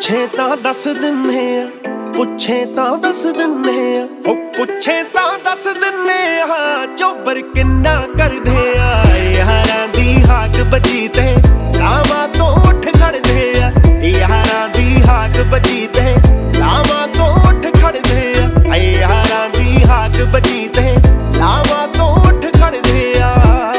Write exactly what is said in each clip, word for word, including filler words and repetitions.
ਪੁੱਛੇ ਤਾਂ ਦੱਸ ਦਿੰਨੇ ਆ, ਪੁੱਛੇ ਤਾਂ ਦੱਸ ਦਿੰਨੇ ਆ, ਉਹ ਪੁੱਛੇ ਤਾਂ ਦੱਸ ਦਿੰਨੇ ਆ ਚੋਬਰ ਕਿੰਨਾ ਕਰਦੇ ਆ। ਯਾਰਾਂ ਦੀ ਹਾਕ ਬਜੀ ਤੇ ਲਾਵਾਂ ਤੋਂ ਉੱਠ ਖੜਦੇ ਆ, ਯਾਰਾਂ ਦੀ ਹਾਕ ਬਜੀ ਤੇ ਲਾਵਾਂ ਤੋਂ ਉੱਠ ਖੜਦੇ ਆ, ਯਾਰਾਂ ਦੀ ਹਾਕ ਬਜੀ ਤੇ ਲਾਵਾਂ ਤੋਂ ਉੱਠ ਖੜਦੇ ਆ।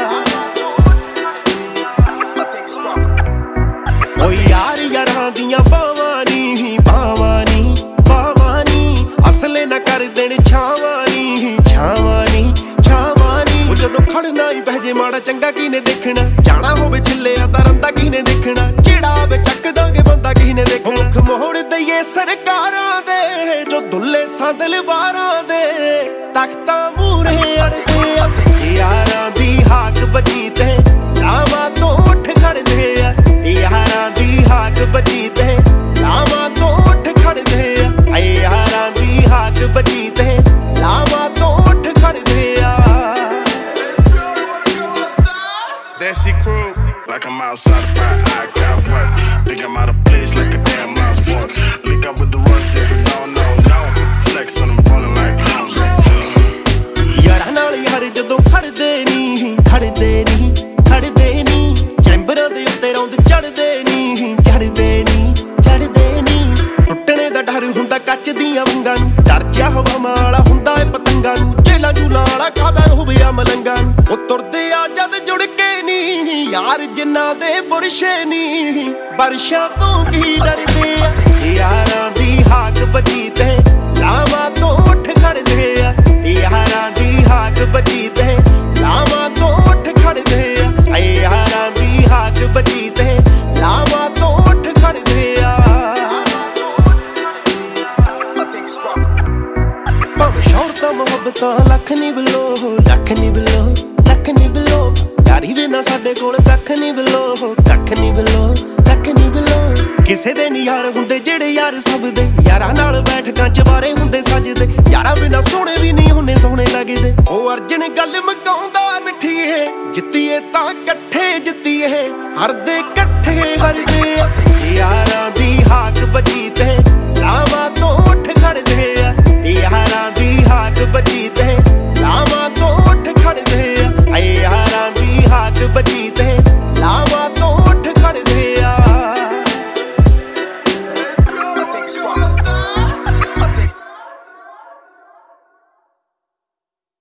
ਓ ਯਾਰ ਯਾਰਾਂ ਦੀਆਂ ਬਾਵਾਂ ਨੀ ਬਾਵਾਂ ਨੀ ਬਾਵਾਂ ਨੀ ਅਸਲੇ ਨਾ ਕਰ ਦੇਣ ਛਾਵਾਂ ਨੀ ਛਾਵਾਂ ਨੀ ਛਾਵਾਂ ਨੀ। ਉਹ ਜਦੋਂ ਖੜਨਾ ਹੀ ਪੈ ਜੇ ਮਾੜਾ ਚੰਗਾ ਕਿਹਨੇ ਦੇਖਣਾ, ਜਾਣਾ ਹੋਵੇ ਛਿੱਲਿਆ ਤਾਂ ਰੰਦਾ ਕਿਹਨੇ ਦੇਖਣਾ, ਜਿਹੜਾ ਆਵੇ ਚੱਕ ਦਾਂਗੇ ਬੰਦਾ ਕਿਹਨੇ ਦੇਖਣਾ। ਮੁੱਖ ਮੋੜ ਦਈਏ ਸਰਕਾਰਾਂ ਦੇ ਜੋ ਦੁੱਲੇ ਸੰਦਲ ਵਾਰਾਂ ਦੇ ਤਖਤਾਂ ਮੂਹਰੇ ਅੜਦੇ ਆ। ਯਾਰਾਂ ਦੀ ਹਾਕ ਬਜੀ ਤੇ ਲਾਵਾਂ ਤੋਂ ਉੱਠ ਖੜਦੇ ਆ, ਯਾਰਾਂ ਦੀ ਹਾਕ ਬਜੀ ਤੇ ਲਾਵਾਂ ਤੋਂ ਉੱਠ ਖੜਦੇ ਆ, ਯਾਰਾਂ ਦੀ ਹਾਕ ਬਜੀ ਤੇ ਲਾਵਾਂ ਤੋਂ ਉੱਠ ਖੜਦੇ ਆ। Desi crew, like I'm outside the front, I got work. Think I'm out of place like a damn mouse sport. Link up with the rust if you don't know, no. Flex on them ballin' like clowns. ਯਾਰਾਂ ਨਾਲ ਯਾਰ ਜਦੋਂ ਖੜਦੇ ਨੀ ਖੜਦੇ ਨੀ ਖੜਦੇ ਨੀ, ਚੈਂਬਰਾਂ ਦੇ ਉੱਤੇ ਰੌਂਦ ਚੜਦੇ ਨੀ ਚੜਦੇ ਨੀ ਚੜਦੇ ਨੀ। ਟੁੱਟਣੇ ਦਾ ਡਰ ਹੁੰਦਾ ਕੱਚ ਦੀਆਂ ਵੰਗਾਂ ਨੂੰ, ਡਰ ਜਾ ਹਵਾਵਾਂ ਵਾਲਾ ਹੁੰਦਾ ਏ ਪਤੰਗਾਂ ਨੂੰ, ਜੇਲਾਂ ਜੂਲਾਂ ਵਾਲਾ ਖਾਦਾ ਹੋਵੇ ਆ ਮਲੰਗਾਂ ਨੂੰ। ਉਹ ਤੁਰਦੇ ਆ ਜਦ ਜੁੜ ਕੇ ਨੀ ਯਾਰ ਜਿਨ੍ਹਾਂ ਦੇ ਬੁਰਸ਼ੇ ਨੀ ਬਰਸ਼ਾਂ ਤੋਂ ਕੀ ਡਰਦੇ ਆ। ਯਾਰਾਂ ਦੀ ਹਾਕ ਬਜੀ ਤੇ ਲਾਵਾਂ ਤੋਂ ਉੱਠ ਖੜਦੇ ਆ, ਯਾਰਾਂ ਦੀ ਹਾਕ ਬਜੀ ਤੇ ਲਾਵਾਂ ਤੋਂ ਉੱਠ ਖੜਦੇ ਆ, ਯਾਰਾਂ ਦੀ ਹਾਕ ਬਜੀ ਤੇ ਲਾਵਾਂ ਤੋਂ ਉੱਠ ਖੜਦੇ ਆ। ਭਾਵੇਂ ਸ਼ੌਹਰਤਾਂ ਮੁਹੱਬਤਾਂ ਲੱਖ ਨੀ ਬਲੋ ਲੱਖ ਨੀ ਬਲੋ ਲੱਖ ਨੀ ਬਲੋ, ਯਾਰੀ ਵੀ ਨਾ ਸਾਡੇ ਕੋਲ ਕੱਖ ਨੀ ਬਲੋ ਕੱਖ ਨੀ ਬਲੋ ਕੱਖ ਨੀ ਬਲੋ। ਕਿਸੇ ਦੇ ਨੀ ਯਾਰ ਹੁੰਦੇ ਜਿਹੜੇ ਯਾਰ ਸਭ ਦੇ, ਯਾਰਾਂ ਨਾਲ ਬੈਠਕਾਂ ਚਵਾਰੇ ਹੁੰਦੇ ਸੱਜਦੇ, ਯਾਰਾਂ ਬਿਨਾਂ ਸੋਹਣੇ ਵੀ ਨਹੀਂ ਹੁੰਨੇ ਸੋਹਣੇ ਲੱਗਦੇ। ਉਹ ਅਰਜਨ ਗੱਲ ਮਕਾਉਂਦਾ ਮਿੱਠੀਏ, ਜਿੱਤੀਏ ਤਾਂ ਇਕੱਠੇ ਜਿੱਤੀਏ, ਹਰਦੇ ਇਕੱਠੇ ਹਰਦੇ ਆ। ਯਾਰਾਂ ਦੀ ਹਾਕ ਬਜੀ